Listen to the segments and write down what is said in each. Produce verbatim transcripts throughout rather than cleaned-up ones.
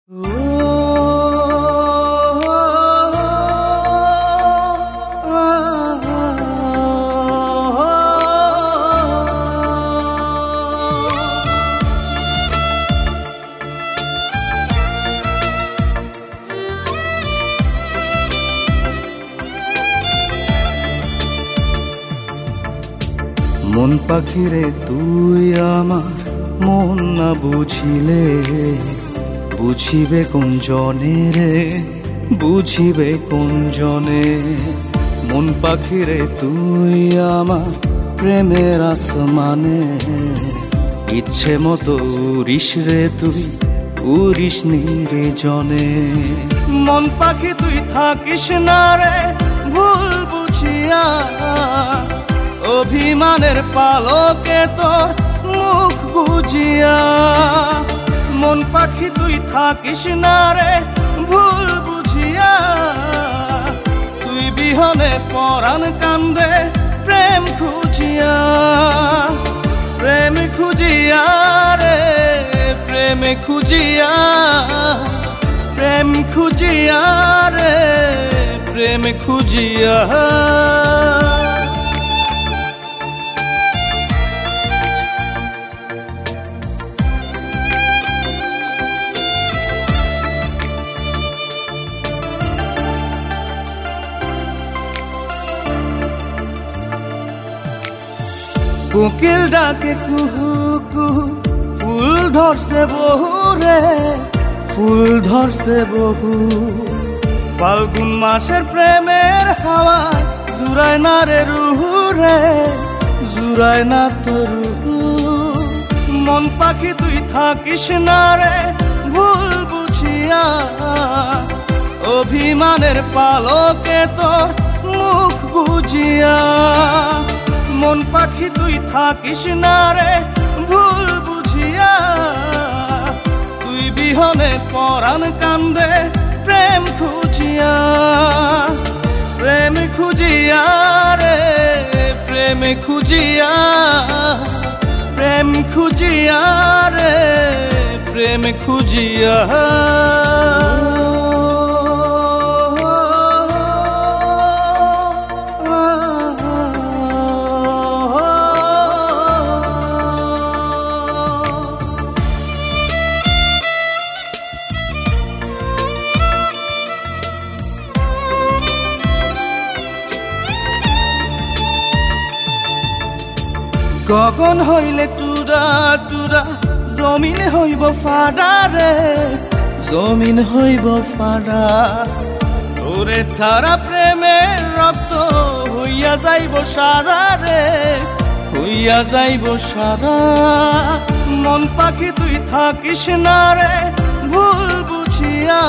মন পাখিরে তুই আমার মন না বুঝিলে বুঝিবে কোন জনে রে, বুঝিবে কোন জনে। মন পাখিরে তুই আমার প্রেমের আসমানে, ইচ্ছে মতো উড়িস রে তুই, উড়িস নির্জনে। মন পাখি তুই থাকিস না রে ভুল বুঝিয়া, অভিমানের পালকে তোর মুখ বুঝিয়া। মন পাখি তুই থাকিস না রে ভুল বুঝিয়া, তুই বিহনে পরাণ কান্দে প্রেম খুঁজিয়া। প্রেম খুঁজিয়া রে প্রেম খুঁজিয়া, প্রেম খুঁজিয়া রে প্রেম খুঁজিয়া। কোকিল ডাকে কুহু কুহু, ফুল ধরছে বহু রে, ফুল ধরছে বহু। ফাল্গুন মাসের প্রেমের হাওয়া জুড়ায় না রে রুহু রে, জুড়ায় না তো রুহু। মন পাখি তুই থাকিস না রে ভুল বুঝিয়া, অভিমানের পালকে তোর মুখ বুঝিয়া। মন পাখি তুই থাকিস না রে ভুল বুঝিয়া, তুই বিহনে পরাণ কান্দে প্রেম খুঁজিয়া। প্রেম খুঁজিয়া রে প্রেম খুঁজিয়া, প্রেম খুঁজিয়া রে প্রেম খুঁজিয়া। গগন হইলে টুরা টুরা, জমিন হইব ফাড়া রে, জমিন হইব ফাড়া। তোরে ছাড়া প্রেমের রক্ত হইয়া যাইব সাদা রে, হইয়া যাইব সাদা। মন পাখি তুই থাকিস না রে ভুল বুঝিয়া,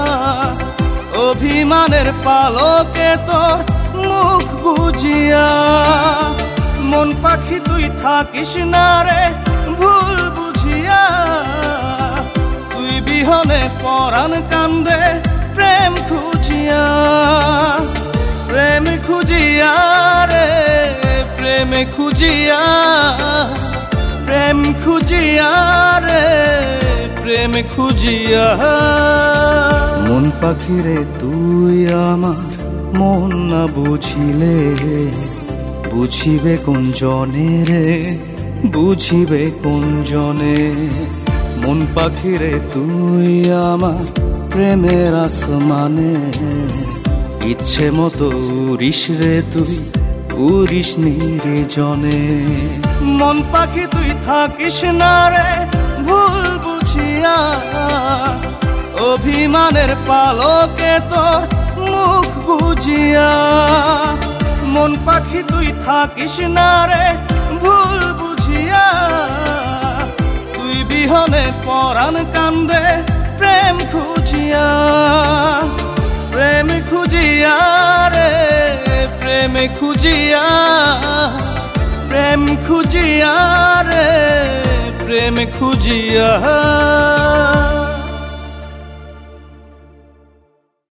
অভিমানের পালকে তোর মুখ বুঝিয়া। মন পাখি তুই থাকিস না রে ভুল বুঝিয়া, তুই বিহনে পরাণ কান্দে প্রেম খুঁজিয়া। প্রেম খুঁজিয়া রে প্রেম খুঁজিয়া, প্রেম খুঁজিয়া রে প্রেম খুঁজিয়া। মন পাখিরে তুই আমার মন না বুঝিলে বুঝিবে কোন জনে রে, বুঝিবে কোন জনে। মন পাখিরে তুই আমার প্রেমের আসমানে, ইচ্ছে মতো উড়িস রে তুই, উড়িস নির্জনে। মন পাখি তুই থাকিস না রে ভুল বুঝিয়া, অভিমানের পালকে তোর মুখ বুঝিয়া। মন পাখি তুই থাকিস না রে ভুল বুঝিয়া, তুই বিহনে পরাণ কান্দে প্রেম খুঁজিয়া। প্রেম খুঁজিয়া রে প্রেম খুঁজিয়া, প্রেম খুঁজিয়া রে প্রেম খুঁজিয়া।